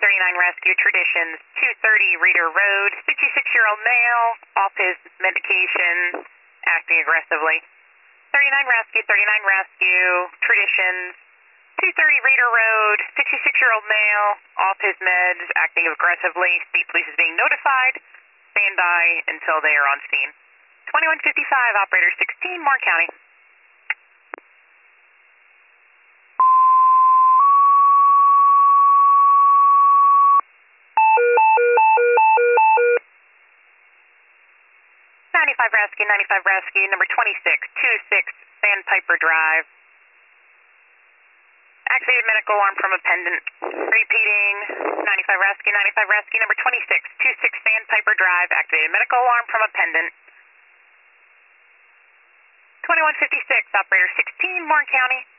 39 Rescue Traditions, 230 Reader Road, 56-year-old male, off his medication, acting aggressively. 39 Rescue, Traditions, 230 Reader Road, 56-year-old male, off his meds, acting aggressively. State police is being notified. Stand by until they are on scene. 2155, operator 16, Moore County. Ninety-five Rescue, number 26, 26 Sandpiper Drive. Activated medical alarm from a pendant. Repeating, 95 Rescue, number 26, 26 Sandpiper Drive. Activated medical alarm from a pendant. 2156, operator 16, Moore County.